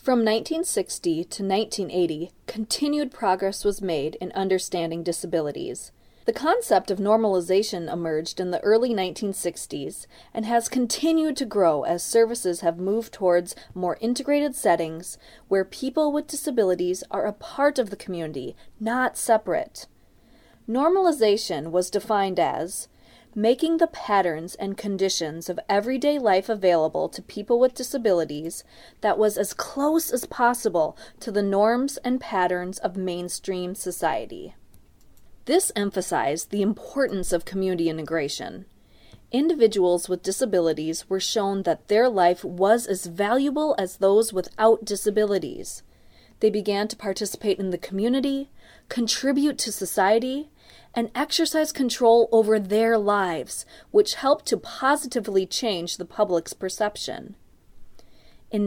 From 1960 to 1980, continued progress was made in understanding disabilities. The concept of normalization emerged in the early 1960s and has continued to grow as services have moved towards more integrated settings where people with disabilities are a part of the community, not separate. Normalization was defined as making the patterns and conditions of everyday life available to people with disabilities that was as close as possible to the norms and patterns of mainstream society. This emphasized the importance of community integration. Individuals with disabilities were shown that their life was as valuable as those without disabilities. They began to participate in the community, contribute to society, and exercise control over their lives, which helped to positively change the public's perception. In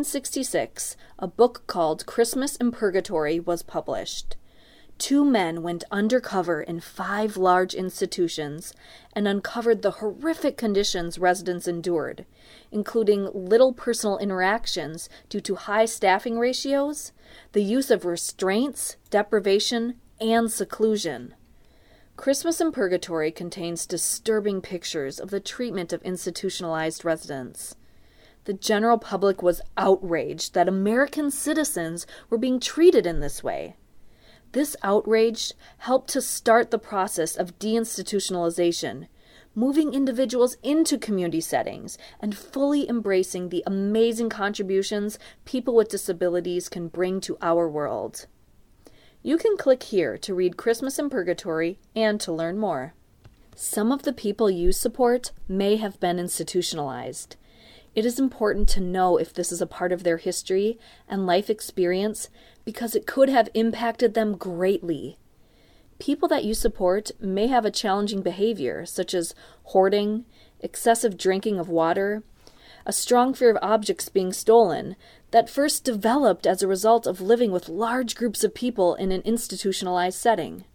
1966, a book called Christmas in Purgatory was published. Two men went undercover in 5 large institutions and uncovered the horrific conditions residents endured, including little personal interactions due to high staffing ratios, the use of restraints, deprivation, and seclusion. Christmas in Purgatory contains disturbing pictures of the treatment of institutionalized residents. The general public was outraged that American citizens were being treated in this way. This outrage helped to start the process of deinstitutionalization, moving individuals into community settings and fully embracing the amazing contributions people with disabilities can bring to our world. You can click here to read Christmas in Purgatory and to learn more. Some of the people you support may have been institutionalized. It is important to know if this is a part of their history and life experience because it could have impacted them greatly. People that you support may have a challenging behavior such as hoarding, excessive drinking of water, a strong fear of objects being stolen that first developed as a result of living with large groups of people in an institutionalized setting.